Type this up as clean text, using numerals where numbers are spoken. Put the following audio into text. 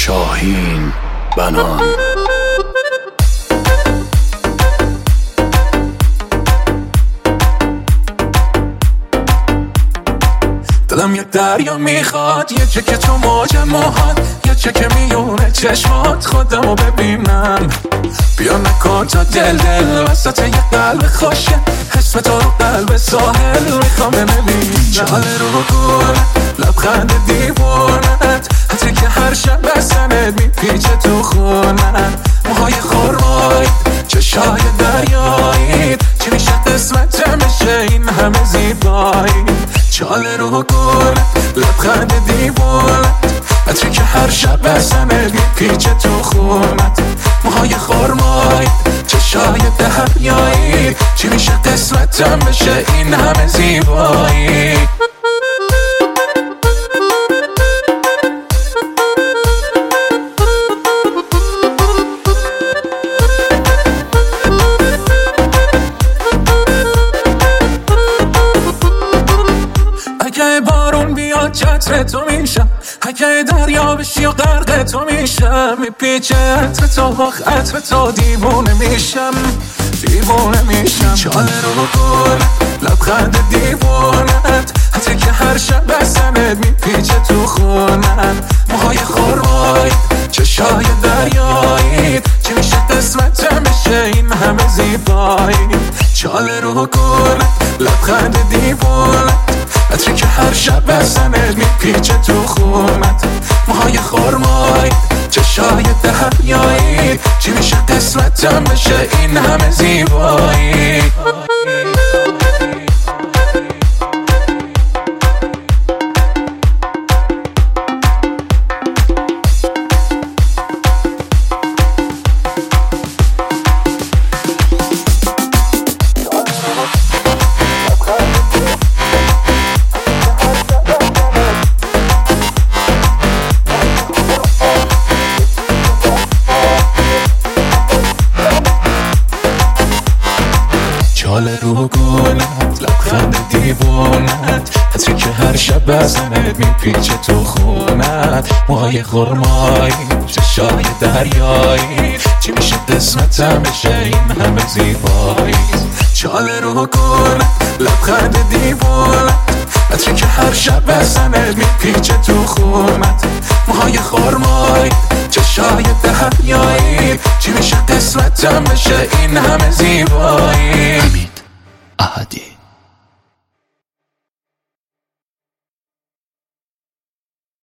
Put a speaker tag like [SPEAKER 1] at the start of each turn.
[SPEAKER 1] شاهین بنان.
[SPEAKER 2] دلم یک دریا میخواد، یه چه که تو موج موهات، یه چه که میونه چشمات خودمو ببینم. بیا نکن تا دل وسط یه قلب خوشه، اسم تو رو قلب ساحل میخوام ببینم. جاله رو گونه لبخند دیوونت، حتی که هر شب بسنت میپیچه تو خونت. موهای خرمایی چشای دریایی، چی میشه قسمتم بشه این همه زیبایی. چاله رو گونه لبخند دیوونت، حتی که هر شب بسنت میپیچه تو خونت. موهای خرمایی چشای دریایی، چی میشه قسمتم بشه این همه زیبایی. اگه بارون بیاد چتر تو میشم، اگه دریا بشی و غرق تو میشم. میپیچه عطر تو با عطر تو دیوونه میشم، دیوونه میشم. چاله رو گونه لبخند دیوونت، حتی که هر شب بسنت میپیچه تو خونت. موهای خرمایی چشای دریایی، چی میشه قسمتم بشه این همه زیبایی. چاله رو گونه لبخند دیوونت، حتی که هر شب بسنت میپیچه تو خونت. موهای خرمایی چشای دریایی، چی میشه قسمتم بشه این همه زیبایی. چاله رو گونت لبخند دیوونت، حتی که هر شب بزنت میپیچه تو خونت. موهای خرمایی چشای دریایی، چی میشه قسمتم بشه این همه زیبایی. چاله رو گونت لبخند دیوونت، حتی که هر شب بزنت میپیچه تو خونت. موهای خرمایی چشای دریایی، چی میشه قسمتم بشه این همه زیبایی.
[SPEAKER 1] حمید احدی.